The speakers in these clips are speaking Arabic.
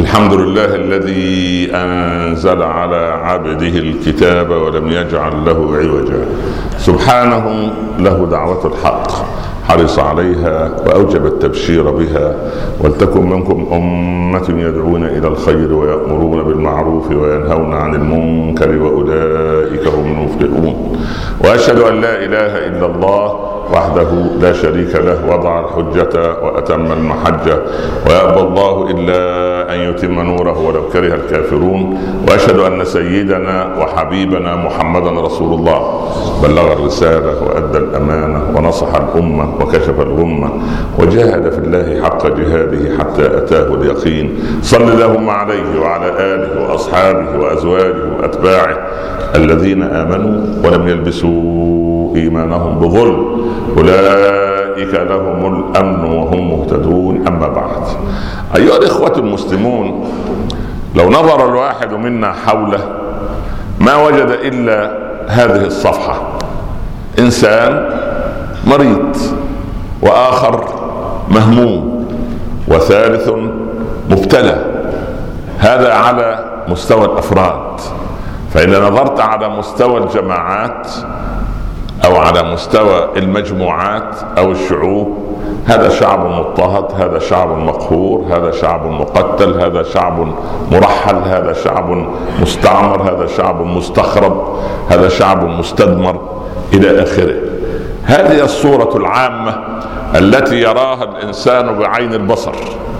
الحمد لله الذي أنزل على عبده الكتاب ولم يجعل له عوجا. سبحانه له دعوة الحق حرص عليها وأوجب التبشير بها. ولتكن منكم أمة يدعون إلى الخير ويأمرون بالمعروف وينهون عن المنكر وأولئك هم المفلحون. وأشهد أن لا إله إلا الله وحده لا شريك له وضع الحجة وأتم المحجة ويأبى الله إلا أن يتم نوره ولو كره الكافرون. وأشهد أن سيدنا وحبيبنا محمدا رسول الله بلغ الرسالة وأدى الأمانة ونصح الأمة وكشف الغمة وجاهد في الله حق جهاده حتى أتاه اليقين. صل اللهم عليه وعلى آله وأصحابه وأزواجه وأتباعه الذين آمنوا ولم يلبسوا إيمانهم بظلم أولئك لهم الأمن وهم مهتدون. أما بعد، أيها الإخوة المسلمون، لو نظر الواحد منا حوله ما وجد إلا هذه الصفحة: إنسان مريض، وآخر مهموم، وثالث مبتلى. هذا على مستوى الأفراد. فإذا نظرت على مستوى الجماعات أو على مستوى المجموعات أو الشعوب، هذا شعب مضطهد، هذا شعب مقهور، هذا شعب مقتل، هذا شعب مرحل، هذا شعب مستعمر، هذا شعب مستخرب، هذا شعب مستدمر إلى آخره. هذه الصورة العامة التي يراها الإنسان بعين البصر.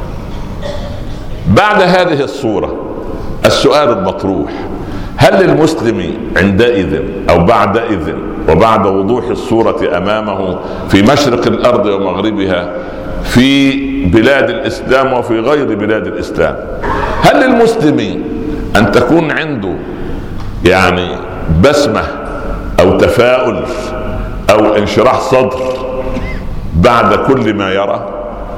بعد هذه الصورة السؤال المطروح: هل للمسلم عندئذ أو بعدئذ وبعد وضوح الصورة أمامه في مشرق الأرض ومغربها، في بلاد الإسلام وفي غير بلاد الإسلام، هل للمسلم أن تكون عنده بسمة أو تفاؤل أو انشراح صدر بعد كل ما يرى؟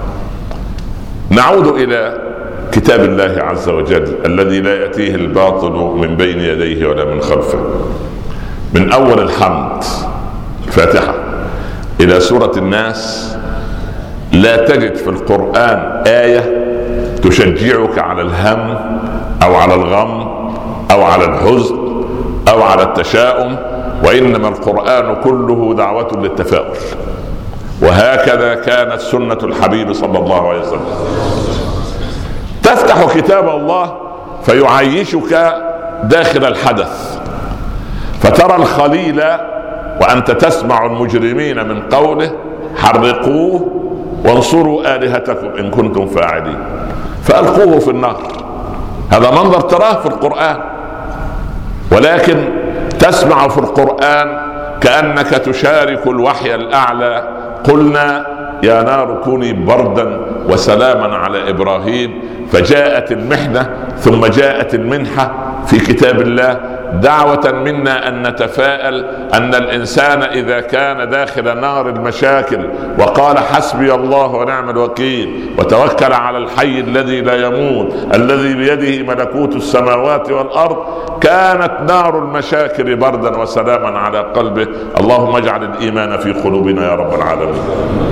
نعود إلى كتاب الله عز وجل الذي لا يأتيه الباطل من بين يديه ولا من خلفه. من أول الحمد الفاتحة إلى سورة الناس لا تجد في القرآن آية تشجعك على الهم أو على الغم أو على الحزن أو على التشاؤم، وإنما القرآن كله دعوة للتفاؤل. وهكذا كانت سنة الحبيب صلى الله عليه وسلم. تفتح كتاب الله فيعيشك داخل الحدث، فترى الخليل وأنت تسمع المجرمين من قوله: حرقوه وانصروا آلهتكم إن كنتم فاعلين، فألقوه في النار. هذا منظر تراه في القرآن، ولكن تسمع في القرآن كأنك تشارك الوحي الأعلى: قلنا يا نار كوني بردا وسلاما على إبراهيم. فجاءت المحنة ثم جاءت المنحة في كتاب الله، دعوة منا أن نتفاءل أن الإنسان إذا كان داخل نار المشاكل وقال حسبي الله ونعم الوكيل وتوكل على الحي الذي لا يموت الذي بيده ملكوت السماوات والأرض، كانت نار المشاكل بردا وسلاما على قلبه. اللهم اجعل الإيمان في قلوبنا يا رب العالمين.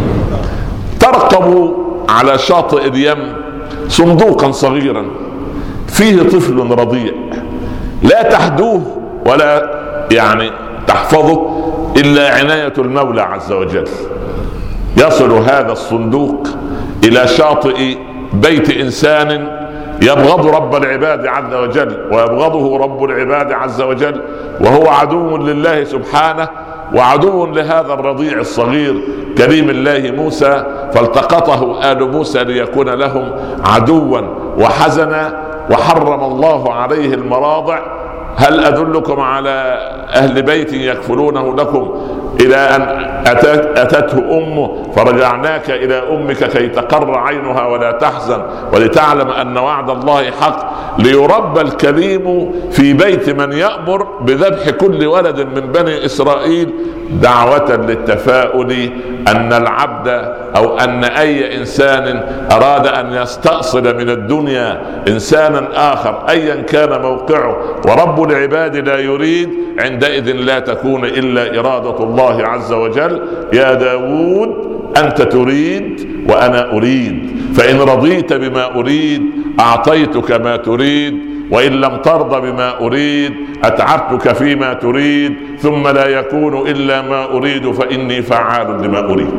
ترقب على شاطئ اليم صندوقا صغيرا فيه طفل رضيع، لا تحدوه ولا تحفظه إلا عناية المولى عز وجل. يصل هذا الصندوق إلى شاطئ بيت إنسان يبغض رب العباد عز وجل ويبغضه رب العباد عز وجل، وهو عدو لله سبحانه وعدو لهذا الرضيع الصغير كريم الله موسى، فالتقطه آل موسى ليكون لهم عدوا وحزنا، وحرم الله عليه المراضع. هل أدلكم على أهل بيت يكفلونه لكم؟ إلى أن أتته أمه فرجعناك إلى أمك كي تقر عينها ولا تحزن ولتعلم أن وعد الله حق. ليربى الكريم في بيت من يأمر بذبح كل ولد من بني إسرائيل، دعوة للتفاؤل أن العبد أو أن أي إنسان أراد أن يستأصل من الدنيا إنسانا آخر أيا كان موقعه ورب العباد لا يريد، عندئذ لا تكون إلا إرادة الله عز وجل. يا داود أنت تريد وأنا أريد، فإن رضيت بما أريد أعطيتك ما تريد، وإن لم ترضى بما أريد أتعبتك فيما تريد، ثم لا يكون إلا ما أريد فإني فعال لما أريد.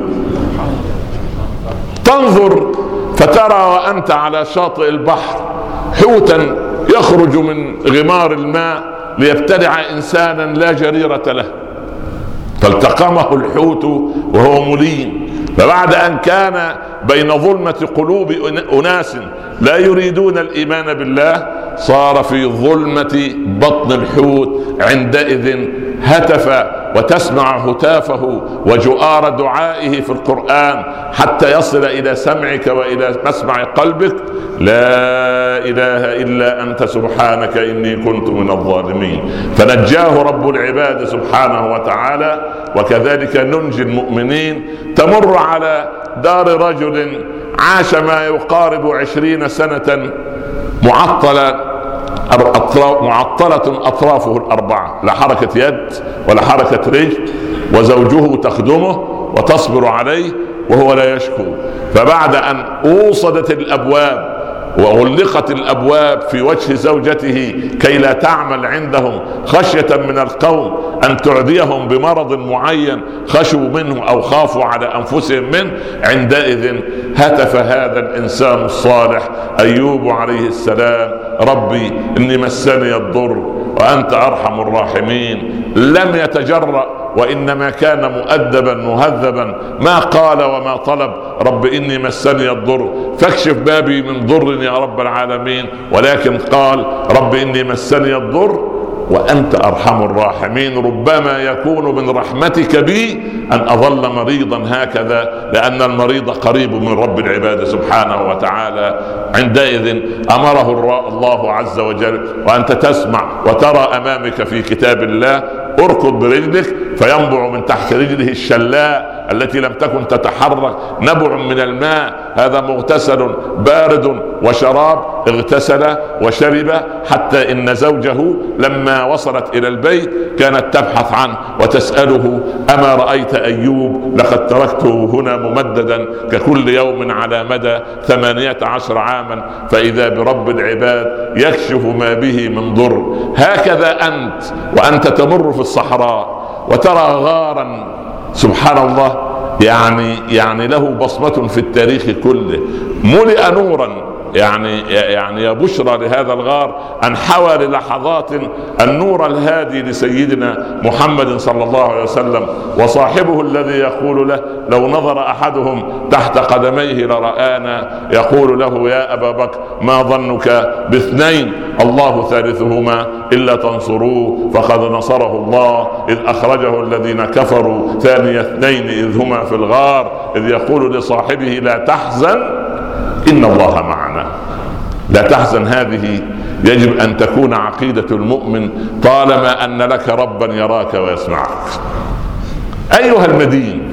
تنظر فترى وأنت على شاطئ البحر حوتا يخرج من غمار الماء ليبتلع إنسانا لا جريرة له، فالتقمه الحوت وهو مليم. فبعد أن كان بين ظلمة قلوب أناس لا يريدون الإيمان بالله صار في ظلمة بطن الحوت. عندئذ هتف، وتسمع هتافه وجؤار دعائه في القرآن حتى يصل إلى سمعك وإلى مسمع قلبك: لا إله إلا أنت سبحانك إني كنت من الظالمين. فنجاه رب العباد سبحانه وتعالى. وكذلك ننجي المؤمنين. تمر على دار رجل عاش ما يقارب 20 سنة معطلة أطرافه الأربعة، لا حركة يد ولا حركة رجل، وزوجه تخدمه وتصبر عليه وهو لا يشكو. فبعد أن أوصدت الأبواب وغلقت الأبواب في وجه زوجته كي لا تعمل عندهم خشية من القوم أن تعديهم بمرض معين خشوا منه أو خافوا على أنفسهم منه، عندئذ هتف هذا الإنسان الصالح أيوب عليه السلام: ربي إني مسني الضر وأنت أرحم الراحمين. لم يتجرأ، وإنما كان مؤدبا مهذبا، ما قال وما طلب: رب إني مسني الضر فاكشف بابي من ضر يا رب العالمين، ولكن قال: رب إني مسني الضر وأنت أرحم الراحمين. ربما يكون من رحمتك بي أن أظل مريضا هكذا، لأن المريض قريب من رب العباد سبحانه وتعالى. عندئذ أمره الله عز وجل، وأنت تسمع وترى أمامك في كتاب الله: اركض برجلك، فينبع من تحت رجله الشلاء التي لم تكن تتحرك نبع من الماء، هذا مغتسل بارد وشراب. اغتسل وشرب حتى إن زوجه لما وصلت إلى البيت كانت تبحث عنه وتسأله: أما رأيت أيوب؟ لقد تركته هنا ممددا ككل يوم على مدى 18 عاما، فإذا برب العباد يكشف ما به من ضر. هكذا أنت وأنت تمر في الصحراء وترى غارا سبحان الله يعني له بصمة في التاريخ كله، ملئ نورا. يعني يا بشرى لهذا الغار أن حوى للحظات النور الهادي لسيدنا محمد صلى الله عليه وسلم، وصاحبه الذي يقول له: لو نظر أحدهم تحت قدميه لرآنا، يقول له: يا أبا بكر ما ظنك باثنين الله ثالثهما إلا تنصروه فقد نصره الله إذ أخرجه الذين كفروا ثاني اثنين إذ هما في الغار إذ يقول لصاحبه: لا تحزن إن الله معنا. لا تحزن، هذه يجب أن تكون عقيدة المؤمن طالما أن لك ربا يراك ويسمعك. أيها المدين،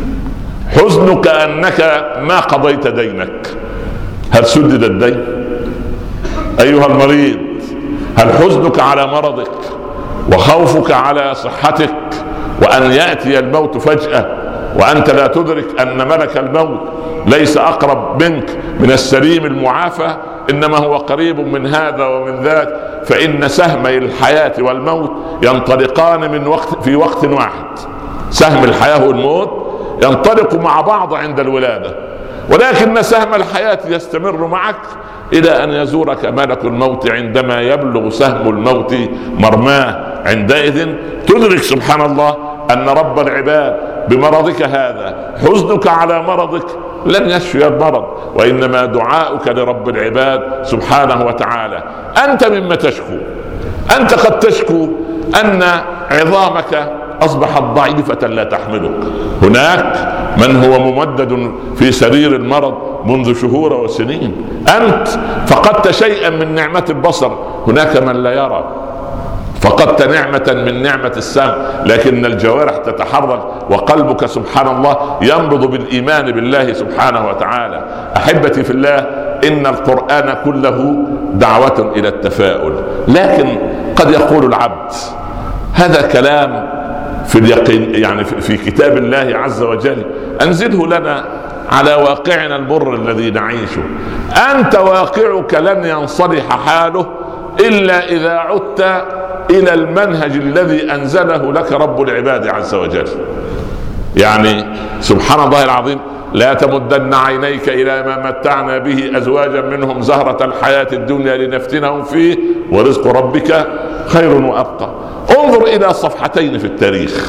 حزنك أنك ما قضيت دينك، هل سدد الدين؟ أيها المريض، هل حزنك على مرضك وخوفك على صحتك وأن يأتي الموت فجأة وأنت لا تدرك أن ملك الموت ليس أقرب منك من السليم المعافى، إنما هو قريب من هذا ومن ذاك، فإن سهمي الحياة والموت ينطلقان في وقت واحد. سهم الحياة والموت ينطلق مع بعض عند الولادة، ولكن سهم الحياة يستمر معك إلى أن يزورك ملك الموت عندما يبلغ سهم الموت مرماه. عندئذ تدرك سبحان الله أن رب العباد بمرضك هذا، حزنك على مرضك لن يشفي المرض، وإنما دعاؤك لرب العباد سبحانه وتعالى. أنت مما تشكو، أنت قد تشكو أن عظامك أصبحت ضعيفة لا تحملك. هناك من هو ممدد في سرير المرض منذ شهور وسنين. أنت فقدت شيئا من نعمة البصر، هناك من لا يرى. فقدت نعمة من نعمة السمع، لكن الجوارح تتحرك وقلبك سبحان الله ينبض بالإيمان بالله سبحانه وتعالى. أحبتي في الله، إن القرآن كله دعوة إلى التفاؤل، لكن قد يقول العبد هذا كلام في اليقين، يعني في كتاب الله عز وجل، أنزله لنا على واقعنا المر الذي نعيشه. أنت واقعك لن ينصلح حاله إلا إذا عدت إلى المنهج الذي أنزله لك رب العباد عز وجل. يعني سبحان الله العظيم، لا تمدن عينيك إلى ما متعنا به أزواجا منهم زهرة الحياة الدنيا لنفتنهم فيه ورزق ربك خير وأبقى. انظر إلى صفحتين في التاريخ،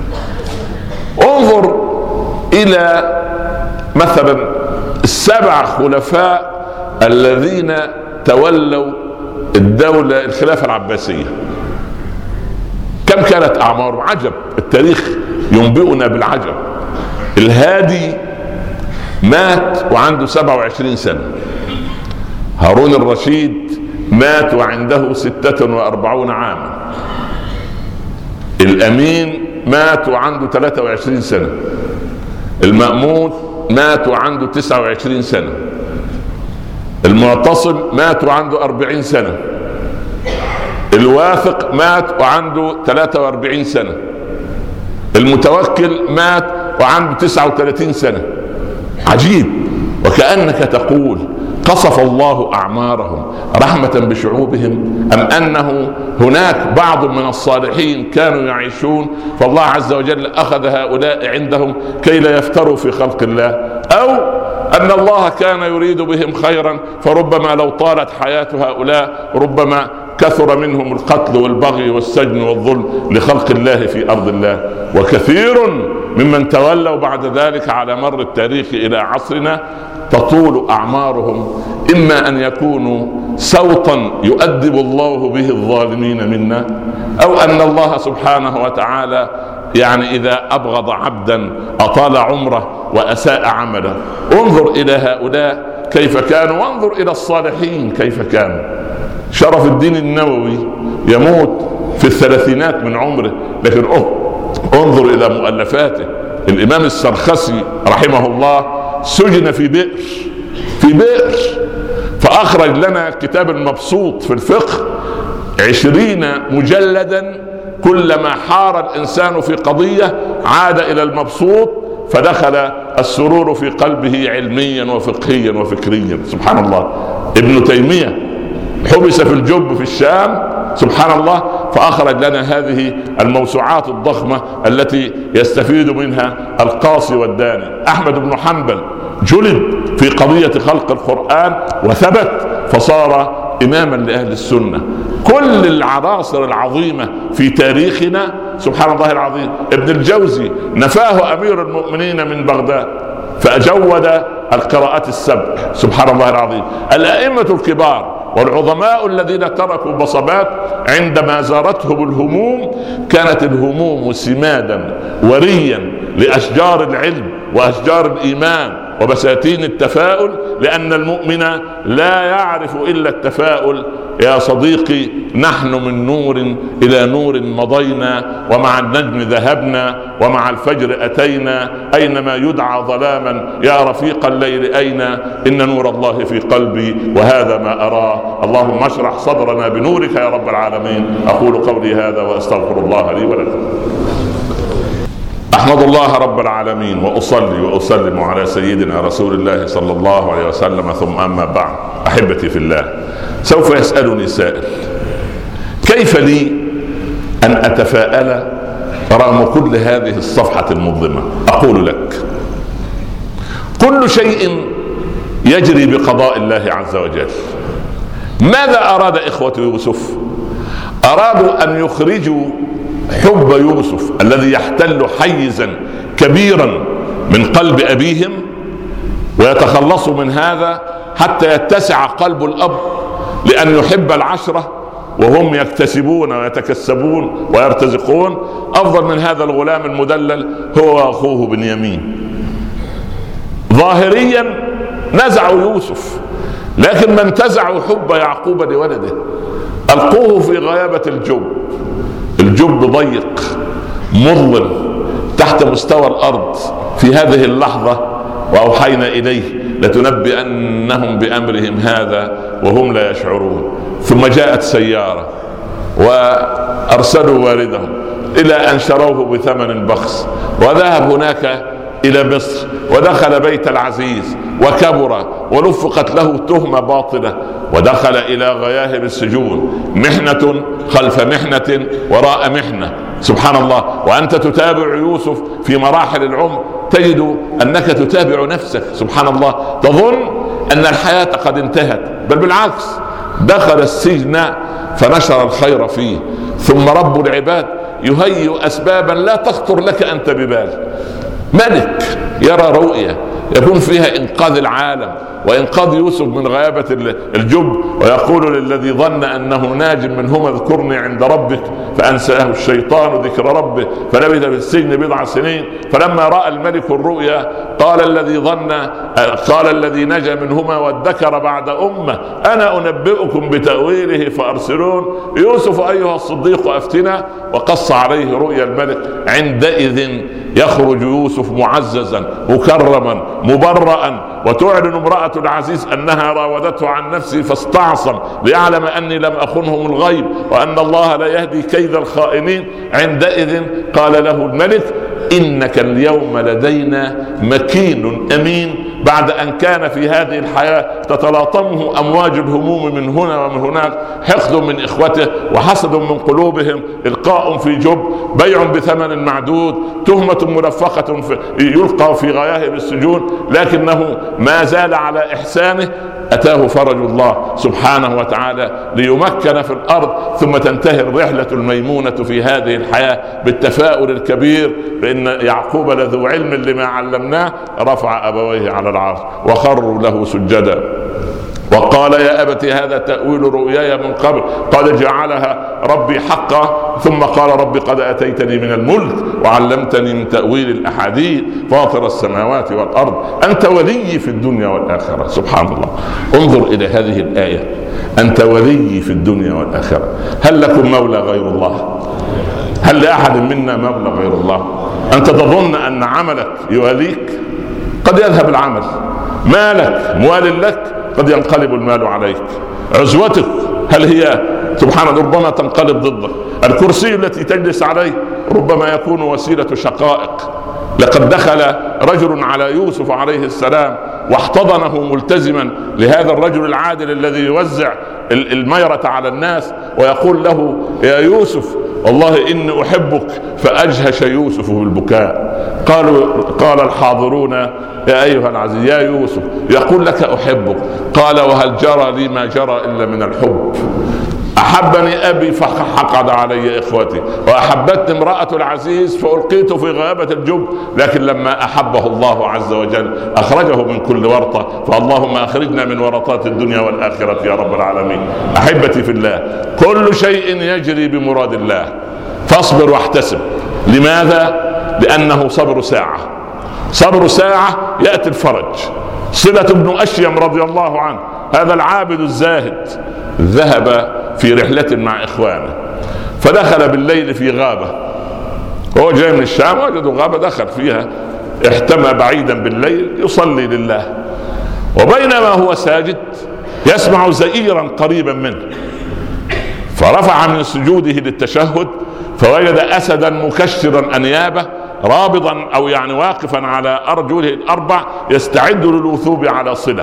انظر إلى مثلا 7 خلفاء الذين تولوا الدولة الخلافة العباسية، كم كانت أعمارهم؟ عجب، التاريخ ينبئنا بالعجب. الهادي مات وعنده 27 سنة، هارون الرشيد مات وعنده 46 عاما، الأمين مات وعنده 23 سنة، المأمون مات وعنده 29 سنة، المعتصم مات وعنده 40 سنة، الواثق مات وعنده 43 سنة، المتوكل مات وعنده 39 سنة. عجيب، وكأنك تقول قصف الله أعمارهم رحمة بشعوبهم أم أنه هناك بعض من الصالحين كانوا يعيشون فالله عز وجل أخذ هؤلاء عندهم كي لا يفتروا في خلق الله، أو أن الله كان يريد بهم خيرا فربما لو طالت حياة هؤلاء ربما كثر منهم القتل والبغي والسجن والظلم لخلق الله في أرض الله. وكثير ممن تولوا بعد ذلك على مر التاريخ إلى عصرنا تطول أعمارهم، إما أن يكونوا صوتا يؤدب الله به الظالمين منا، أو أن الله سبحانه وتعالى يعني إذا أبغض عبدا أطال عمره وأساء عمله. انظر إلى هؤلاء كيف كانوا، وانظر إلى الصالحين كيف كانوا. شرف الدين النووي يموت في 30 من عمره، لكن انظر إلى مؤلفاته. الإمام السرخسي رحمه الله سجن في بئر فأخرج لنا كتاب المبسوط في الفقه 20 مجلدا، كلما حار الإنسان في قضية عاد إلى المبسوط فدخل السرور في قلبه علميا وفقهيا وفكريا. سبحان الله. ابن تيمية حبس في الجب في الشام، سبحان الله، فأخرج لنا هذه الموسوعات الضخمة التي يستفيد منها القاصي والداني. أحمد بن حنبل جلد في قضية خلق القرآن وثبت فصار إماما لأهل السنة. كل العناصر العظيمة في تاريخنا سبحان الله العظيم. ابن الجوزي نفاه أمير المؤمنين من بغداد فأجود القراءات السبع، سبحان الله العظيم. الأئمة الكبار والعظماء الذين تركوا بصمات عندما زارتهم الهموم كانت الهموم سمادا وريا لأشجار العلم وأشجار الإيمان وبساتين التفاؤل، لأن المؤمن لا يعرف إلا التفاؤل. يا صديقي نحن من نور إلى نور مضينا، ومع النجم ذهبنا، ومع الفجر أتينا، أينما يدعى ظلاما يا رفيق الليل أين، إن نور الله في قلبي وهذا ما أراه. اللهم اشرح صدرنا بنورك يا رب العالمين. أقول قولي هذا وأستغفر الله لي ولكم. أحمد الله رب العالمين وأصلي وأسلم على سيدنا رسول الله صلى الله عليه وسلم، ثم أما بعد. أحبتي في الله، سوف يسألني سائل: كيف لي أن أتفاءل رغم كل هذه الصفحة المظلمة؟ أقول لك: كل شيء يجري بقضاء الله عز وجل. ماذا أراد إخوة يوسف؟ أرادوا أن يخرجوا حب يوسف الذي يحتل حيزا كبيرا من قلب أبيهم ويتخلصوا من هذا حتى يتسع قلب الأب لأن يحب العشرة وهم يكتسبون ويتكسبون ويرتزقون. أفضل من هذا الغلام المدلل هو أخوه بنيامين. ظاهريا نزعوا يوسف، لكن من انتزعوا حب يعقوب لولده ألقوه في غيابة الجب ضيق مظلم تحت مستوى الأرض في هذه اللحظة. وأوحينا إليه لتنبئنهم بأمرهم هذا وهم لا يشعرون. ثم جاءت سيارة وأرسلوا والدهم إلى أن شروه بثمن بخس، وذهب هناك إلى مصر ودخل بيت العزيز وكبر ولفقت له تهمة باطلة ودخل إلى غياهب السجون، محنة خلف محنة وراء محنة. سبحان الله. وأنت تتابع يوسف في مراحل العمر تجد أنك تتابع نفسك. سبحان الله. تظن أن الحياة قد انتهت، بل بالعكس، دخل السجن فنشر الخير فيه، ثم رب العباد يهيئ أسبابا لا تخطر لك أنت ببال. ملك يرى رؤية يكون فيها إنقاذ العالم وإنقاذ يوسف من غيابة الجب، ويقول للذي ظن أنه ناج منهما اذكرني عند ربك فأنساه الشيطان ذكر ربه فلبث في السجن بضع سنين. فلما رأى الملك الرؤيا قال الذي نجا منهما وادكر بعد أمة أنا أنبئكم بتأويله فأرسلون. يوسف أيها الصديق أفتنا، وقص عليه رؤيا الملك. عندئذ يخرج يوسف معززا مكرما مبرأ، وتعلن امرأة العزيز أنها راودته عن نفسه فاستعصم ليعلم أني لم أخنهم الغيب وأن الله لا يهدي كيد الخائنين. عندئذ قال له الملك إنك اليوم لدينا مكين أمين، بعد أن كان في هذه الحياة تتلاطمه أمواج الهموم من هنا ومن هناك، حقد من إخوته وحسد من قلوبهم، إلقاء في جب، بيع بثمن معدود، تهمة ملفقة يلقى في غياهب السجون، لكنه ما زال على إحسانه. أتاه فرج الله سبحانه وتعالى ليمكن في الأرض، ثم تنتهي الرحلة الميمونة في هذه الحياة بالتفاؤل الكبير بأن يعقوب لذو علم لما علمناه، رفع أبويه على العرش وخروا له سجدا وقال يا أبت هذا تأويل رؤياي من قبل قد جعلها ربي حقا. ثم قال ربي قد أتيتني من الملك وعلمتني من تأويل الأحاديث فاطر السماوات والأرض أنت ولي في الدنيا والآخرة. سبحان الله. انظر إلى هذه الآية، أنت ولي في الدنيا والآخرة. هل لكم مولى غير الله؟ هل لأحد منا مولى غير الله؟ أنت تظن أن عملك يواليك؟ قد يذهب العمل. مالك موال لك؟ قد ينقلب المال عليك. عزوتك هل هي سبحان الله ربما تنقلب ضدك. الكرسي التي تجلس عليه ربما يكون وسيلة شقائق. لقد دخل رجل على يوسف عليه السلام واحتضنه ملتزما لهذا الرجل العادل الذي يوزع الميرة على الناس، ويقول له يا يوسف والله إني أحبك، فأجهش يوسف بالبكاء. قال الحاضرون يا أيها العزيز يا يوسف يقول لك أحبك. قال وهل جرى لي ما جرى إلا من الحب؟ أحبني أبي فحقد علي إخوتي، وأحبتني امرأة العزيز فألقيت في غابة الجب، لكن لما أحبه الله عز وجل أخرجه من كل ورطة. فاللهم أخرجنا من ورطات الدنيا والآخرة يا رب العالمين. أحبتي في الله، كل شيء يجري بمراد الله، فاصبر واحتسب. لماذا؟ لأنه صبر ساعة، صبر ساعة يأتي الفرج. صلة بن أشيم رضي الله عنه هذا العابد الزاهد ذهب في رحلة مع إخوانه، فدخل بالليل في غابة، وهو جاي من الشام وجدوا غابة دخل فيها، احتمى بعيدا بالليل يصلي لله، وبينما هو ساجد يسمع زئيرا قريبا منه، فرفع من سجوده للتشهد فوجد أسدا مكشرا أنيابه رابضا أو يعني واقفا على أرجله الأربع يستعد للوثوب على صلة.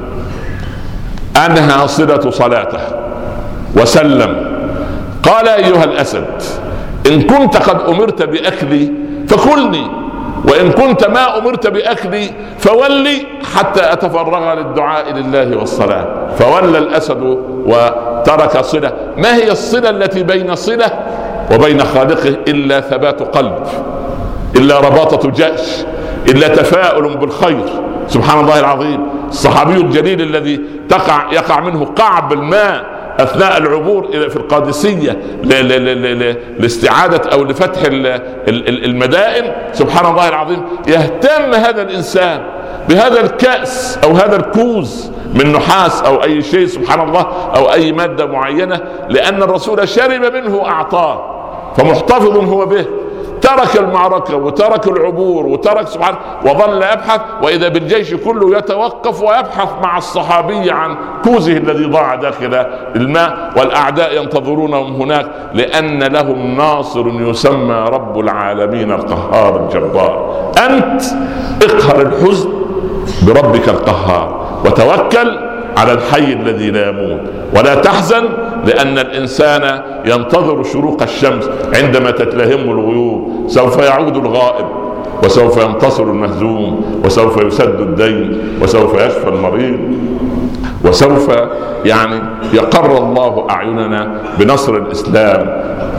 أنهى صلة صلاته وسلم. قال أيها الأسد إن كنت قد أمرت بأكلي فكلني، وإن كنت ما أمرت بأكلي فولي حتى أتفرغ للدعاء لله والصلاة. فولى الأسد وترك صلة. ما هي الصلة التي بين صلة وبين خالقه إلا ثبات قلب، إلا رباطة جأش، إلا تفاؤل بالخير. سبحان الله العظيم. الصحابي الجليل الذي يقع منه قعب الماء أثناء العبور في القادسية لاستعادة أو لفتح المدائن، سبحان الله العظيم، يهتم هذا الإنسان بهذا الكأس أو هذا الكوز من نحاس أو أي شيء سبحان الله أو أي مادة معينة، لأن الرسول شرب منه أعطاه فمحتفظ هو به. ترك المعركة وترك العبور وترك سبحانه وظل يبحث، وإذا بالجيش كله يتوقف ويبحث مع الصحابي عن كوزه الذي ضاع داخل الماء، والأعداء ينتظرونهم هناك، لأن لهم ناصر يسمى رب العالمين القهار الجبار. أنت اقهر الحزن بربك القهار، وتوكل على الحي الذي لا يموت، ولا تحزن، لأن الإنسان ينتظر شروق الشمس عندما تتلهمه الغيوم. سوف يعود الغائب، وسوف ينتصر المهزوم، وسوف يسد الدين، وسوف يشفى المريض، وسوف يقر الله أعيننا بنصر الإسلام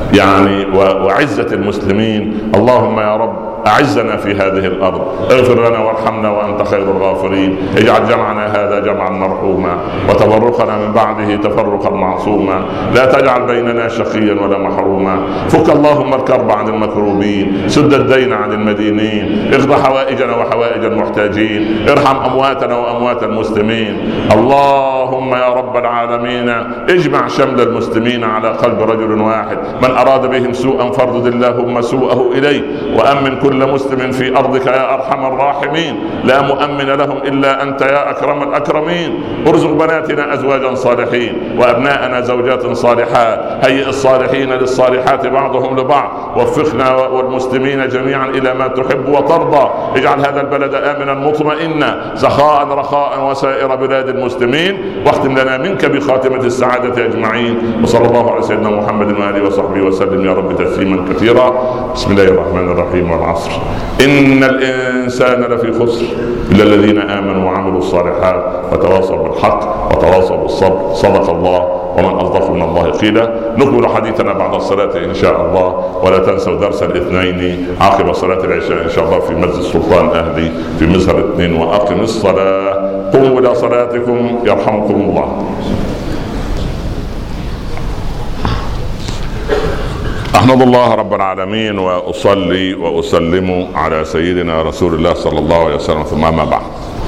وعزة المسلمين. اللهم يا رب أعزنا في هذه الأرض، اغفر لنا وارحمنا وأنت خير الغافرين. اجعل جمعنا هذا جمعا مرحوما، وتفرقنا من بعده تفرقا معصوما. لا تجعل بيننا شقيا ولا محروما. فك اللهم الكرب عن المكروبين، سد الدين عن المدينين، اقض حوائجنا وحوائج المحتاجين، ارحم أمواتنا وأموات المسلمين. اللهم يا رب العالمين اجمع شمل المسلمين على قلب رجل واحد. من أراد بهم سوءا فاردد اللهم سوءه إليه، وأمن كل مسلم في أرضك يا أرحم الراحمين. لا مؤمن لهم إلا أنت يا أكرم الأكرمين. ارزق بناتنا أزواجا صالحين، وأبناءنا زوجات صالحات. هيئ الصالحين للصالحات بعضهم لبعض. وفقنا والمسلمين جميعا إلى ما تحب وترضى. اجعل هذا البلد آمنا مطمئنا سخاء رخاء وسائر بلاد المسلمين. واختم لنا منك بخاتمة السعادة أجمعين. وصلى الله على سيدنا محمد وآله وصحبه وسلم يا رب تسليما كثيرا. بسم الله الرحمن الرحيم. والعصر إن الإنسان لفي خسر إلا الذين آمنوا وعملوا الصالحات وتواصوا بالحق وتواصوا بالصبر. صدق الله، ومن أصدق من الله قيلا. نكمل حديثنا بعد الصلاة إن شاء الله. ولا تنسوا درس الاثنين عقب صلاة العشاء إن شاء الله في مسجد سلطان أهلي في مزهر 2. وأقم الصلاة. قوموا إلى صلاتكم يرحمكم الله. أحمد الله رب العالمين، وأصلي وأسلم على سيدنا رسول الله صلى الله عليه وسلم، ثم ما بعد.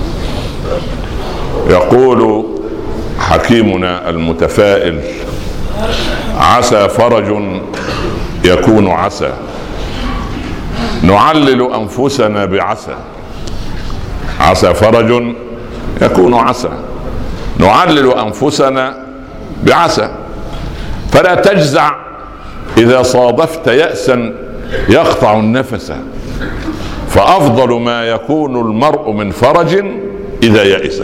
يقول حكيمنا المتفائل: عسى فرج يكون عسى، نعلل أنفسنا بعسى. عسى فرج يكون عسى، نعلل أنفسنا بعسى. فلا تجزع إذا صادفت يأسا يقطع النفس، فأفضل ما يكون المرء من فرج إذا يئس.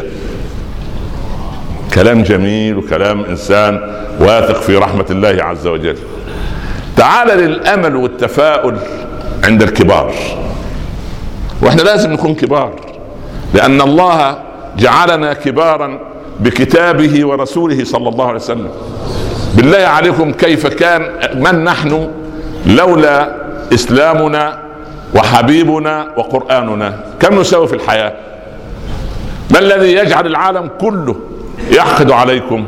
كلام جميل، وكلام إنسان واثق في رحمة الله عز وجل. تعال للأمل والتفاؤل عند الكبار، وإحنا لازم نكون كبار، لأن الله جعلنا كبارا بكتابه ورسوله صلى الله عليه وسلم. بالله عليكم كيف كان، من نحن لولا إسلامنا وحبيبنا وقرآننا؟ كم نساوي في الحياة؟ ما الذي يجعل العالم كله يحقد عليكم؟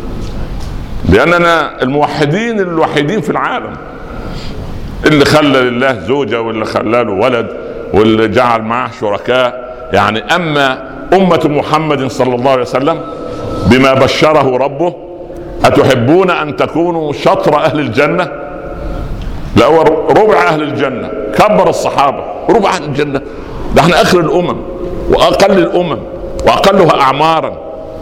لأننا الموحدين الوحيدين في العالم، اللي خلى لله زوجة، واللي خلى له ولد، واللي جعل معه شركاء. أما أمة محمد صلى الله عليه وسلم بما بشره ربه: أتحبون أن تكونوا شطر أهل الجنة؟ لا، ربع أهل الجنة. كبر الصحابة: ربع أهل الجنة، ده احنا آخر الأمم وأقل الأمم وأقلها أعمارا.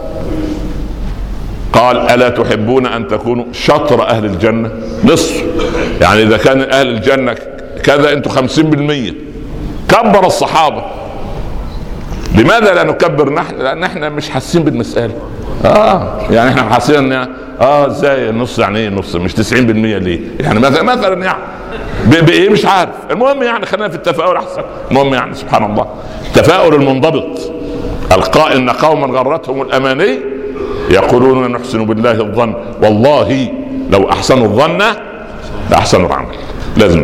قال: ألا تحبون أن تكونوا شطر أهل الجنة؟ نصف، إذا كان أهل الجنة كذا أنتم 50%. كبر الصحابة. لماذا لا نكبر نحن؟ لأن احنا مش حاسين بالمسألة. احنا حاسين ان ازاي النص؟ ايه نص؟ مش 90% ليه؟ مثلا بايه؟ مش عارف. المهم خلينا في التفاؤل احسن. المهم سبحان الله، التفاؤل المنضبط القائل: ان قوما غرتهم الاماني يقولون نحسن بالله الظن والله لو احسنوا الظن لاحسنوا العمل. لازم.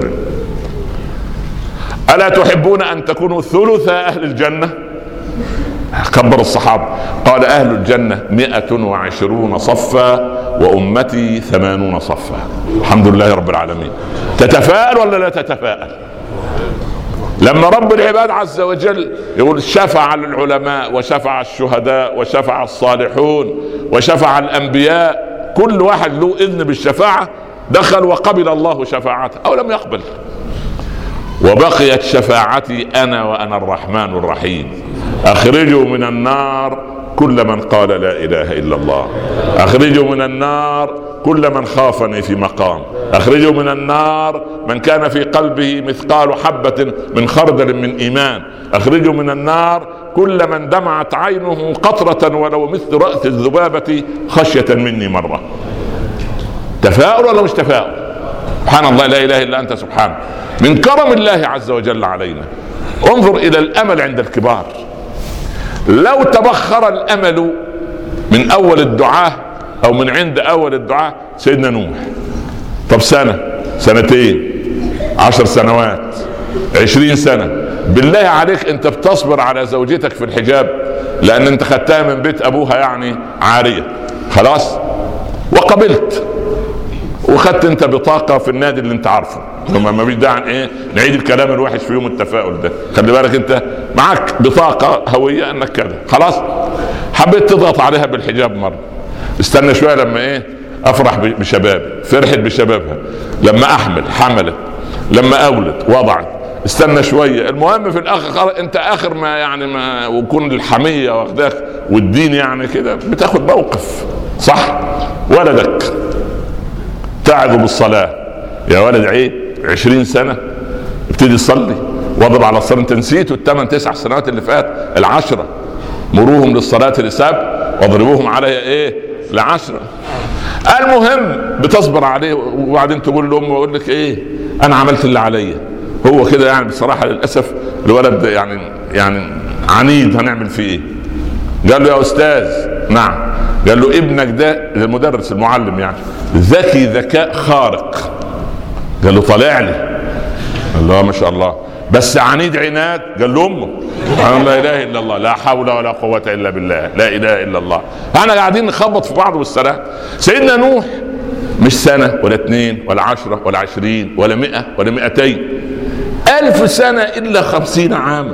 الا تحبون ان تكونوا ثلث اهل الجنة؟ كبر الصحابة. قال: أهل الجنة 120 صفا وأمتي 80 صفا. الحمد لله رب العالمين. تتفائل ولا لا تتفائل؟ لما رب العباد عز وجل يقول: شفع العلماء وشفع الشهداء وشفع الصالحون وشفع الأنبياء، كل واحد له إذن بالشفاعة، دخل وقبل الله شفاعته أو لم يقبل. وبقيت شفاعتي أنا وأنا الرحمن الرحيم. أخرجوا من النار كل من قال لا إله إلا الله، أخرجوا من النار كل من خافني في مقام، أخرجوا من النار من كان في قلبه مثقال حبة من خردل من إيمان، أخرجوا من النار كل من دمعت عينه قطرة ولو مثل رأس الذبابة خشية مني مرة. تفاؤل ولا مش تفاؤل؟ سبحان الله، لا إله إلا أنت سبحانه. من كرم الله عز وجل علينا انظر إلى الأمل عند الكبار. لو تبخر الأمل من أول الدعاء أو من عند أول الدعاء سيدنا نوح، طب سنة، سنتين، 10 سنوات، 20 سنة، بالله عليك أنت بتصبر على زوجتك في الحجاب لأن أنت خدتها من بيت أبوها يعني عارية خلاص، وقبلت وخدت انت بطاقة في النادي اللي انت عارفه، ما فيش داعي نعيد الكلام الوحش في يوم التفاؤل ده. خلي بالك انت معك بطاقة هوية انك كذا خلاص، حبيت تضغط عليها بالحجاب مرة، استنى شوية لما افرح بشباب، فرحت بشبابها، لما احمل حملت، لما اولد وضعت، استنى شوية، المهم في الاخر انت اخر ما يعني ما ويكون الحمية واخداك والدين يعني كده بتاخد موقف صح. ولدك تعظ بالصلاة، يا ولد عيب 20 سنة ابتدي تصلي، واضرب على الصلاة، انت نسيته 8-9 سنوات اللي فات، 10 مروهم للصلاة لسبع واضربوهم عليها ل10. المهم بتصبر عليه، وبعدين تقول لأمه ويقول لك انا عملت اللي عليا. هو كده يعني بصراحة للأسف الولد يعني عنيد، هنعمل فيه قال له يا أستاذ نعم، قال له ابنك ده المدرس المعلم يعني ذكي ذكاء خارق، قال له طالع لي، قال له ما شاء الله، بس عنيد عناد، قال له امه لا اله الا الله، لا حول ولا قوة الا بالله، لا اله الا الله. احنا قاعدين نخبط في بعض والسلام. سيدنا نوح مش سنة ولا 2 ولا 10 ولا 20 ولا 100 ولا 200، 1000 سنة الا 50 عاما،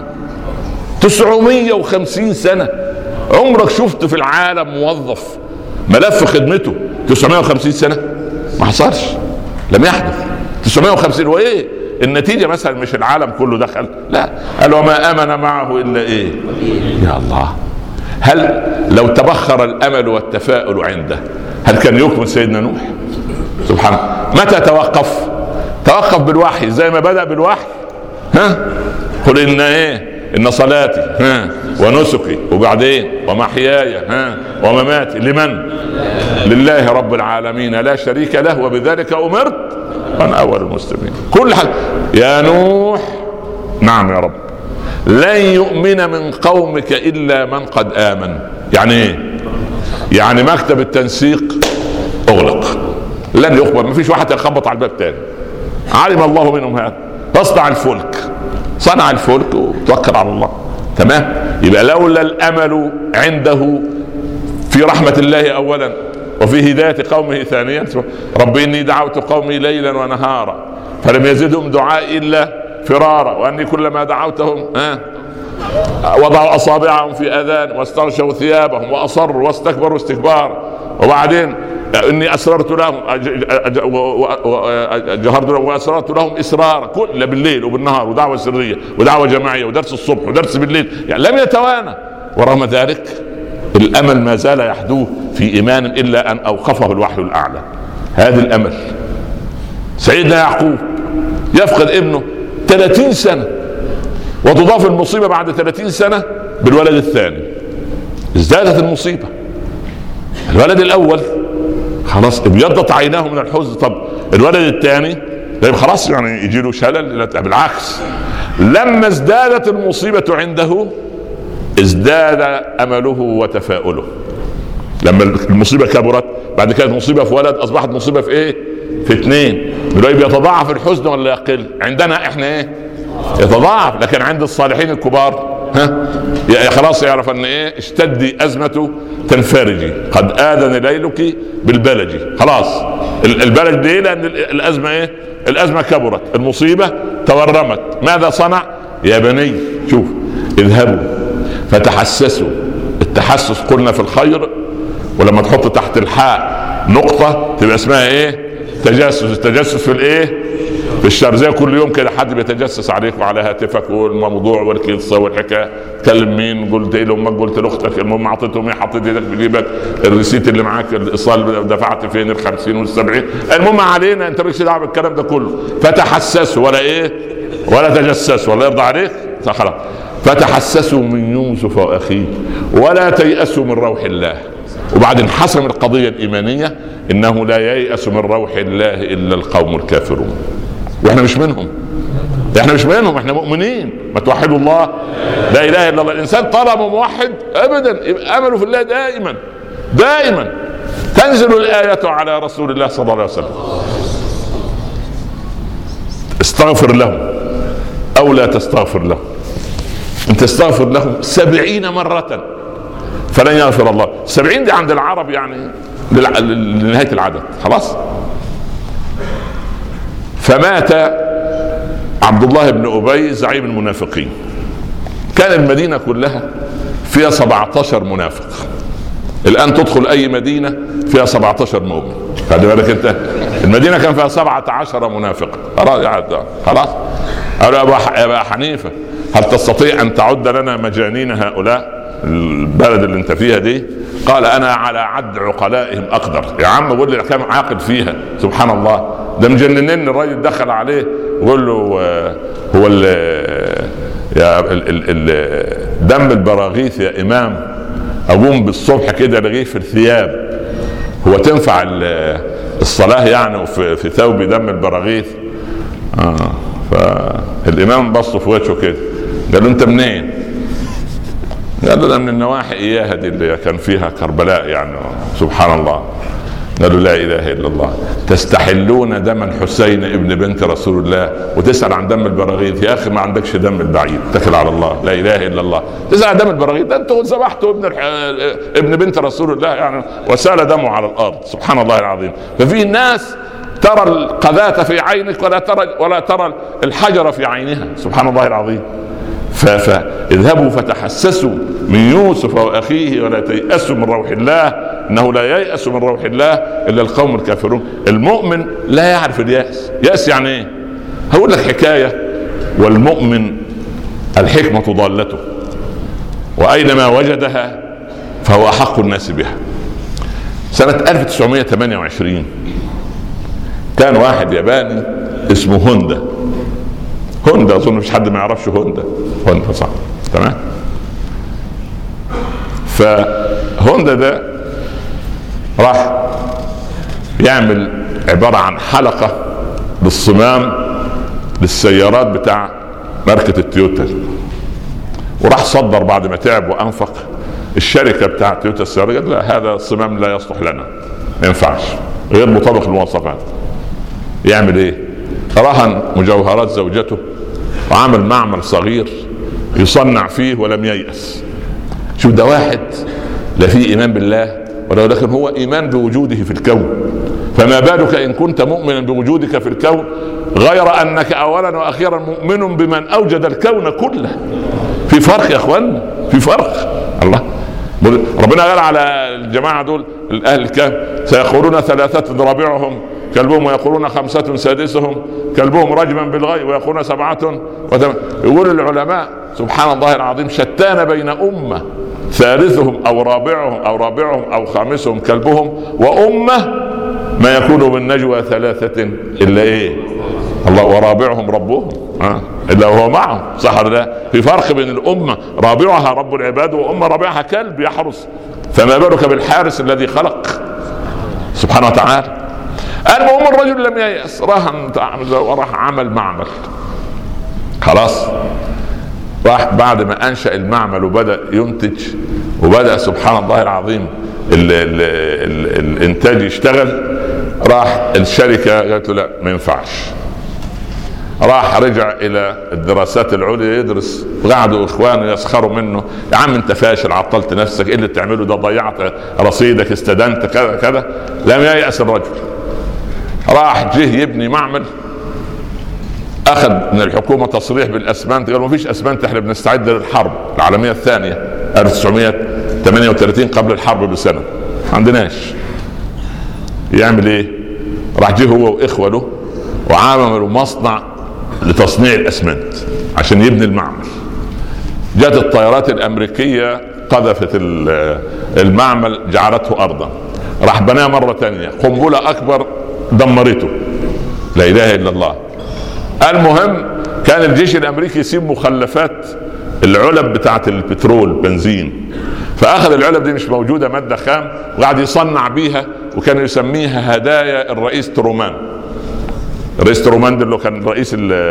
950 سنة. عمرك شفت في العالم موظف ملف خدمته 950 سنة؟ ما حصلش، لم يحدث 950. وايه النتيجة؟ مثلا مش العالم كله دخل، لا، قال وما امن معه الا يا الله. هل لو تبخر الامل والتفاؤل عنده هل كان يكمل سيدنا نوح؟ سبحانه. متى توقف؟ توقف بالوحي، زي ما بدأ بالوحي، قل ان ان صلاتي ونسكي وبعدين ومحياي ومماتي لمن؟ لله رب العالمين لا شريك له وبذلك امرت وانا اول المسلمين. كل حاجه يا نوح نعم يا رب، لن يؤمن من قومك الا من قد امن. يعني يعني مكتب التنسيق اغلق، لن يقبل، ما فيش واحد يخبط على الباب تاني، علم الله منهم هذا. تصنع الفلك، صنع الفلك وتوكل على الله، تمام. يبقى لولا الامل عنده في رحمة الله اولا وفي هداية قومه ثانيا، رب اني دعوت قومي ليلا ونهارا فلم يزدهم دعائي الا فرارا واني كلما دعوتهم وضعوا اصابعهم في اذان واستغشوا ثيابهم واصروا واستكبروا استكبارا، وبعدين اني اسررت لهم جهرت لهم واسررت لهم اسرارا، كل بالليل وبالنهار، ودعوه سريه ودعوه جماعيه ودرس الصبح ودرس بالليل، يعني لم يتوانى. ورغم ذلك الامل ما زال يحدوه في ايمان الا ان اوقفه الوحي الاعلى. هذا الامل. سيدنا يعقوب يفقد ابنه 30 سنه، وتضاف المصيبه بعد 30 سنه بالولد الثاني، ازدادت المصيبه. الولد الاول خلاص ابيضت عيناه من الحزن، طب الولد الثاني طيب خلاص يعني يجي له شلل. بالعكس، لما ازدادت المصيبه عنده ازداد امله وتفاؤله. لما المصيبه كبرت، بعد كانت مصيبه في ولد اصبحت مصيبه في في 2. دلوقتي بيتضاعف الحزن ولا يقل؟ عندنا احنا يتضاعف، لكن عند الصالحين الكبار خلاص يعرف ان اشتدي ازمته تنفرجي، قد آذن ليلك بالبلج. خلاص البلج دي لان الازمه الازمه كبرت، المصيبه تورمت. ماذا صنع؟ يا بني شوف، اذهبوا فتحسسوا. التحسس قلنا في الخير، ولما تحط تحت الحاء نقطه تبقى اسمها تجسس. التجسس في في الشر، زي كل يوم كده حد بيتجسس عليك وعلى هاتفك والموضوع والقصه والحكايه، تكلم مين، قلت ايه لامك، قلت لاختك، المهم اعطيتهم ايه، حطيت ايدك في جيبك، الريسيت اللي معاك، الايصال دفعت فين، ال50 وال70، المهم علينا، انت مالكش دعوه بالكلام ده كله. فتحسسوا ولا ايه، ولا تجسسوا، ولا يرضى عليك خلاص. فتحسسوا من يوسف واخيه ولا تيأسوا من روح الله. وبعدين حسم القضيه الايمانيه، انه لا ييأس من روح الله الا القوم الكافرون. واحنا مش منهم، احنا مؤمنين. ما توحدوا الله، لا اله الا الله. الانسان طالما موحد ابدا يبقى امله في الله دائما. تنزل الايه على رسول الله صلى الله عليه وسلم: استغفر لهم او لا تستغفر لهم، انت استغفر لهم 70 مرة فلن يغفر الله. 70 دي عند العرب يعني لنهاية العدد خلاص. فمات عبد الله بن أبي زعيم المنافقين. كان المدينة كلها فيها 17 منافق. الآن تدخل أي مدينة فيها 17 مؤمن. خلي بالك أنت، المدينة كان فيها 17 منافق. خلاص. قال يا أبا حنيفة هل تستطيع أن تعد لنا مجانين هؤلاء البلد اللي أنت فيها دي؟ قال أنا على عد عقلائهم أقدر. يا عم قول لي كم عاقل فيها. سبحان الله، ده مجننين. الراجل دخل عليه وقال له هو دم البراغيث يا إمام أقوم بالصبح كده رغيف الثياب، هو تنفع الصلاة يعني في ثوب دم البراغيث؟ فالإمام بص في وجهه كده قال له أنت منين؟ قال له ده من النواحي إياها دي اللي كان فيها كربلاء يعني. سبحان الله. قال له لا إله إلا الله، تستحلون دم الحسين ابن بنت رسول الله وتسأل عن دم البراغيث؟ يا أخي ما عندكش دم البعير، اتكل على الله. لا إله إلا الله، تسأل عن دم البراغيث؟ ده أنتوا ذبحتوا ابن بنت رسول الله يعني وسال دمه على الأرض. سبحان الله العظيم. ففي ناس ترى القذاة في عينك ولا ترى الحجر في عينها. سبحان الله العظيم. فاذهبوا فتحسسوا من يوسف واخيه ولا تيأسوا من روح الله انه لا ييأس من روح الله الا القوم الكافرون. المؤمن لا يعرف اليأس. يأس يعني ايه؟ هقول لك حكايه. والمؤمن الحكمه ضالته واينما وجدها فهو احق الناس بها. سنه 1928 كان واحد ياباني اسمه هوندا. اظن مش حد ما يعرفش هوندا صح، تمام. فهوندا ده راح يعمل عبارة عن حلقة للصمام للسيارات بتاع ماركة التويوتا، وراح صدر بعد ما تعب وانفق. الشركة بتاع تويوتا السيارة قالت لا، هذا الصمام لا يصلح لنا، ما ينفعش، غير مطابق للمواصفات. يعمل ايه؟ رهن مجوهرات زوجته وعمل معمل صغير يصنع فيه ولم ييأس. شوف، ده واحد لا فيه ايمان بالله ولكن هو ايمان بوجوده في الكون. فما بالك ان كنت مؤمنا بوجودك في الكون، غير انك اولا واخيرا مؤمن بمن اوجد الكون كله. في فرق يا اخوان، في فرق. الله ربنا قال على الجماعه دول الاهل الكهف: سيقولون 3 رابعهم كلبهم ويقولون 5 سادسهم كلبهم رجما بالغيب ويقولون 7 يقول العلماء سبحان الله العظيم: شتان بين أمة ثالثهم أو رابعهم أو خامسهم كلبهم، وأمة ما يكون من نجوى 3 إلا إيه؟ الله ورابعهم ربهم إلا وهو معهم. صح ولا لا؟ في فرق بين الأمة رابعها رب العباد وأمة رابعها كلب يحرس، فما بالك بالحارس الذي خلق سبحانه وتعالى. المهم الرجل لم ييأس، راح عمل معمل. خلاص، راح بعد ما أنشأ المعمل وبدأ ينتج وبدأ سبحان الله العظيم الإنتاج يشتغل، راح الشركة قالت له لا ما ينفعش. راح رجع إلى الدراسات العليا يدرس، وقعدوا إخوانه يسخروا منه: يا عم أنت فاشل، عطلت نفسك، إيه اللي بتعمله ده؟ ضيعت رصيدك، استدنت كذا كذا. لم ييأس الرجل. راح جه يبني معمل، اخذ من الحكومه تصريح بالاسمنت، قالوا ما فيش اسمنت، احنا بنستعد للحرب العالميه الثانيه 1938 قبل الحرب بسنه، ما عندناش. يعمل ايه؟ راح جه هو واخوه له وعملوا مصنع لتصنيع الاسمنت عشان يبني المعمل. جاءت الطيارات الامريكيه قذفت المعمل جعلته ارضا، راح بناه مره ثانيه، قنبله اكبر دمرته. لا اله الا الله. المهم كان الجيش الامريكي يسيب مخلفات العلب بتاعت البترول بنزين، فاخذ العلب دي مش موجوده ماده خام وقعد يصنع بيها، وكان يسميها هدايا الرئيس ترومان. الرئيس ترومان ده اللي كان الرئيس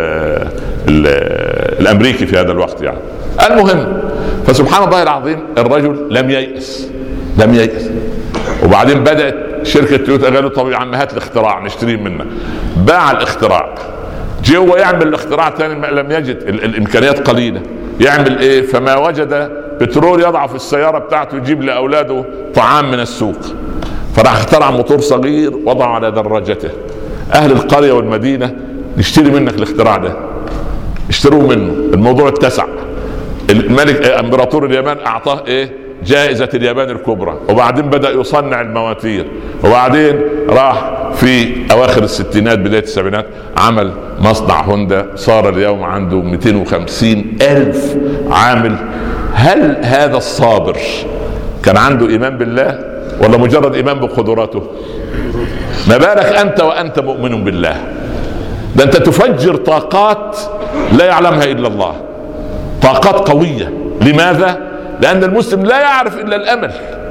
الامريكي في هذا الوقت يعني. المهم فسبحان الله العظيم الرجل لم ييأس. وبعدين بدأت شركة تويوتا قالوا طب يا عم هات الاختراع نشتريه منك. باع الاختراع، جه هو يعمل الاختراع ثاني لم يجد، الامكانيات قليلة، يعمل ايه؟ فما وجد بترول يضعه في السيارة بتاعته يجيب لاولاده طعام من السوق، فراح اخترع موتور صغير وضعه على دراجته. اهل القرية والمدينة نشتري منك الاختراع ده، اشتروه منه. الموضوع اتسع، الملك امبراطور اليابان اعطاه ايه؟ جائزة اليابان الكبرى. وبعدين بدأ يصنع المواتير، وبعدين راح في اواخر الستينات بداية السبعينات عمل مصنع هوندا، صار اليوم عنده 250,000 عامل. هل هذا الصابر كان عنده ايمان بالله ولا مجرد ايمان بقدراته؟ ما بالك انت وانت مؤمن بالله؟ ده انت تفجر طاقات لا يعلمها الا الله، طاقات قوية. لماذا؟ لأن المسلم لا يعرف إلا الأمل.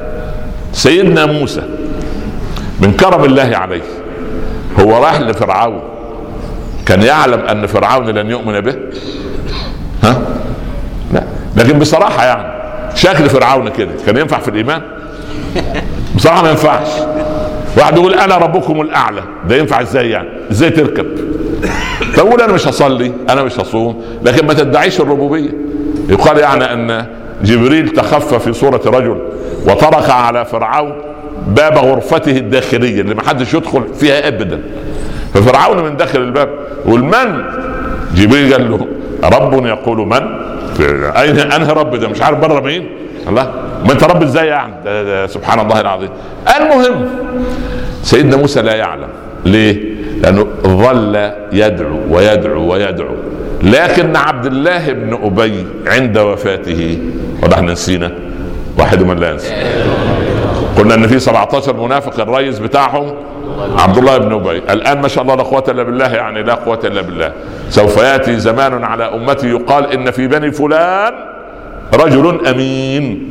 سيدنا موسى من كرم الله عليه هو راح لفرعون، كان يعلم أن فرعون لن يؤمن به؟ ها؟ لا. لكن بصراحة يعني شكل فرعون كده كان ينفع في الإيمان؟ بصراحة ما ينفعش. واحد يقول أنا ربكم الأعلى، ده ينفع إزاي يعني؟ إزاي تركب؟ تقول أنا مش هصلي، أنا مش هصوم، لكن ما تدعيش الربوبية. يقال يعني أن جبريل تخفى في صورة رجل وطرق على فرعون باب غرفته الداخلية اللي ما حدش يدخل فيها أبدا، ففرعون من داخل الباب يقول من؟ جبريل قال له رب يقول من؟ أين أنهي رب ده؟ مش عارف بره مين؟ الله، ما أنت رب إزاي يعني؟ ده سبحان الله العظيم. المهم سيدنا موسى لا يعلم. ليه؟ لأنه ظل يدعو ويدعو ويدعو. لكن عبد الله بن أبي عند وفاته، ونحن نسينا واحد من لا ينسى، قلنا ان في 17 منافق، الرئيس بتاعهم عبد الله بن أبي. الآن ما شاء الله لا قوة إلا بالله، يعني لا قوة إلا بالله. سوف يأتي زمان على أمتي يقال إن في بني فلان رجل أمين،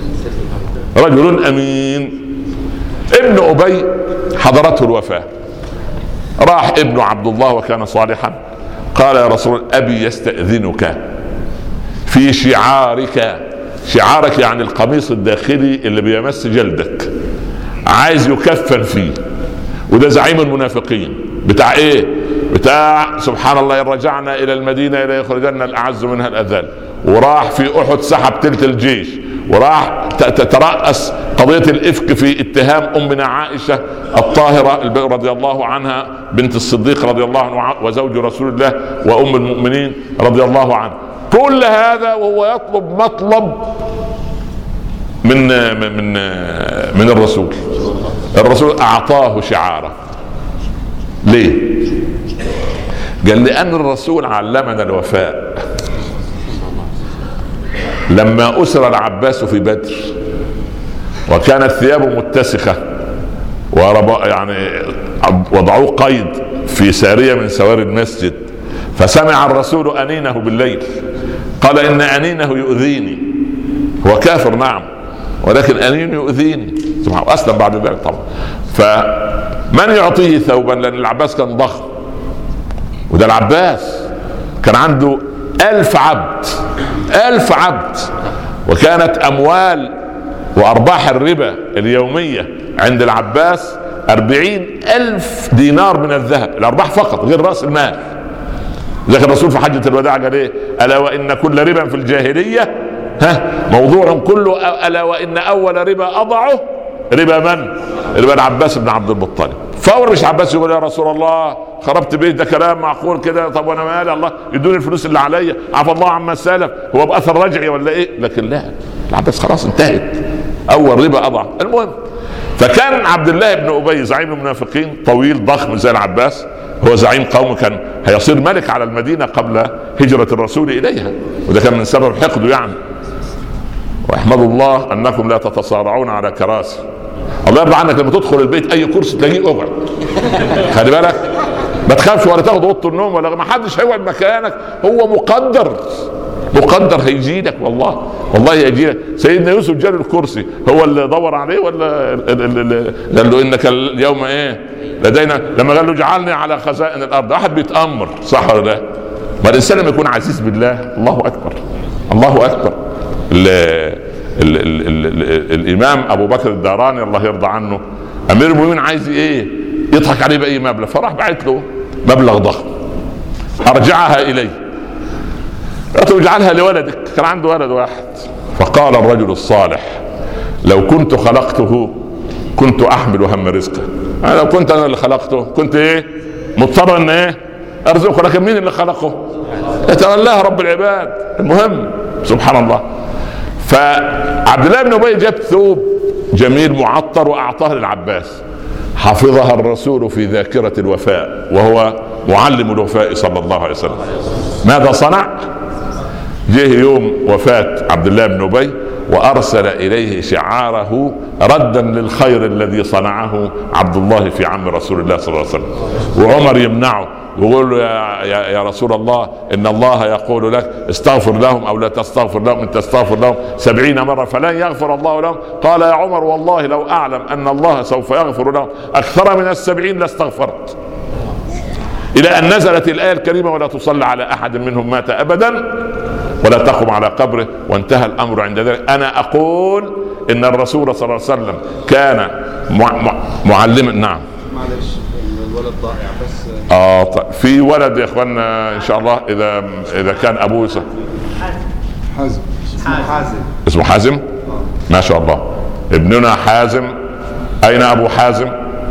رجل أمين. ابن أبي حضرته الوفاة، راح ابن عبد الله وكان صالحا، قال يا رسول أبي يستأذنك في شعارك. شعارك يعني القميص الداخلي اللي بيمس جلدك، عايز يكفن فيه. وده زعيم المنافقين بتاع ايه؟ بتاع سبحان الله إن رجعنا الى المدينة الى يخرجنا الاعز منها الاذل. وراح في احد سحب تلت الجيش، وراح تترأس قضية الإفك في اتهام أمنا عائشة الطاهرة رضي الله عنها بنت الصديق رضي الله عنه وزوج رسول الله وأم المؤمنين رضي الله عنه. كل هذا وهو يطلب مطلب من الرسول. الرسول أعطاه شعاره. ليه؟ قال لأن الرسول علمنا الوفاء. لما أسر العباس في بدر وكانت ثيابه متسخة يعني وضعوه قيد في سارية من سواري المسجد، فسمع الرسول أنينه بالليل، قال إن أنينه يؤذيني. هو كافر نعم، ولكن أنين يؤذيني. أسلم بعد ذلك طبعا. فمن يعطيه ثوبا؟ لأن العباس كان ضخم، وده العباس كان عنده 1000 عبد، 1000 عبد. وكانت أموال وأرباح الربا اليومية عند العباس 40,000 دينار من الذهب، الأرباح فقط غير رأس المال. ذكر الرسول في حجة الوداع قال ايه؟ ألا وإن كل ربا في الجاهلية موضوع كله، ألا وإن أول ربا أضعه ربا من؟ ربا العباس بن عبد المطلب. فور مش عباس يقول يا رسول الله خربت بيت، ده كلام معقول كده؟ طب وانا مالي، الله يدوني الفلوس اللي عليا، عفى الله عما سلف، هو بأثر رجعي ولا ايه؟ لكن لا، العباس خلاص انتهت، اول ربا اضع. المهم فكان عبد الله بن ابي زعيم المنافقين طويل ضخم زي العباس، هو زعيم قوم، كان هيصير ملك على المدينه قبل هجره الرسول اليها، وده كان من سبب حقده يعني. واحمدوا الله انكم لا تتصارعون على كراسي. الله يرضى عنك لما تدخل البيت اي كرسي تلاقيه اقعد، خلي بالك، ما تخافش ولا تاخد اوضه النوم ولا ما حدش هيقعد مكانك، هو مقدر هيجي لك، والله هيجي لك. سيدنا يوسف جاء الكرسي، هو اللي دور عليه ولا قال له انك اليوم ايه لدينا؟ لما قال له اجعلني على خزائن الارض، واحد بيتامر، صح ولا لا؟ ما الانسان لما يكون عزيز بالله، الله اكبر الله اكبر. الامام ابو بكر الداراني الله يرضى عنه، امير المؤمنين عايز ايه؟ يضحك عليه باي مبلغ، فراح بعت له مبلغ ضخم، ارجعها اليه، قلت له اجعلها لولدك، كان عنده ولد واحد. فقال الرجل الصالح لو كنت خلقته كنت احمل هم رزقه، انا لو كنت انا اللي خلقته كنت ايه مضطر ان ايه ارزقه، لكن مين اللي خلقه؟ يتولاه رب العباد. المهم سبحان الله. فعبد الله بن ابي جاب ثوب جميل معطر واعطاه للعباس، حفظها الرسول في ذاكرة الوفاء، وهو معلم الوفاء صلى الله عليه وسلم. ماذا صنع؟ جه يوم وفاة عبد الله بن ابي وارسل اليه شعاره ردا للخير الذي صنعه عبد الله في عم رسول الله صلى الله عليه وسلم. وعمر يمنعه ويقول له يا رسول الله ان الله يقول لك استغفر لهم او لا تستغفر لهم، ان تستغفر لهم 70 مرة فلن يغفر الله لهم. قال يا عمر والله لو اعلم ان الله سوف يغفر لهم اكثر من 70 لاستغفرت. الى ان نزلت الايه الكريمه ولا تصلي على احد منهم مات ابدا ولا تقم على قبره، وانتهى الامر عند ذلك. انا اقول ان الرسول صلى الله عليه وسلم كان معلما. نعم معلش الولد ضائع بس. طيب في ولد يا اخوانا ان شاء الله، اذا كان ابوه حازم. اسمه حازم. ما شاء الله ابننا حازم. اين ابو حازم؟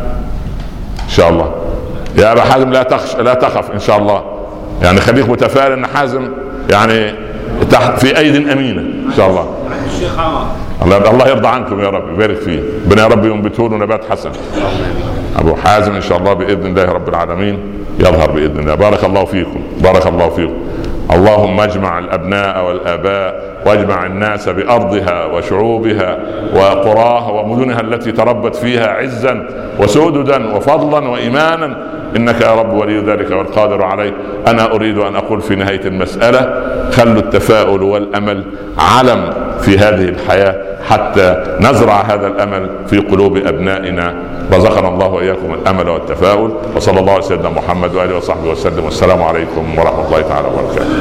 ان شاء الله يا ابا حازم لا تخف ان شاء الله، يعني خليك متفائل ان حازم يعني تحت في ايد امينه ان شاء الله. الشيخ عمر الله يرضى عنكم يا رب، يبارك فيه ربنا يا رب، ينبته له نبات حسن. ابو حازم ان شاء الله باذن الله رب العالمين يظهر باذن الله. بارك الله فيكم، بارك الله فيكم. اللهم اجمع الابناء والاباء واجمع الناس بارضها وشعوبها وقراها ومدنها التي تربت فيها عزا وسؤددا وفضلا وايمانا، انك يا رب ولي ذلك والقادر عليه. انا اريد ان اقول في نهايه المساله خلوا التفاؤل والامل علم في هذه الحياه حتى نزرع هذا الامل في قلوب ابنائنا. رزقنا الله واياكم الامل والتفاؤل، وصلى الله على سيدنا محمد واله وصحبه وسلم، والسلام عليكم ورحمه الله تعالى وبركاته.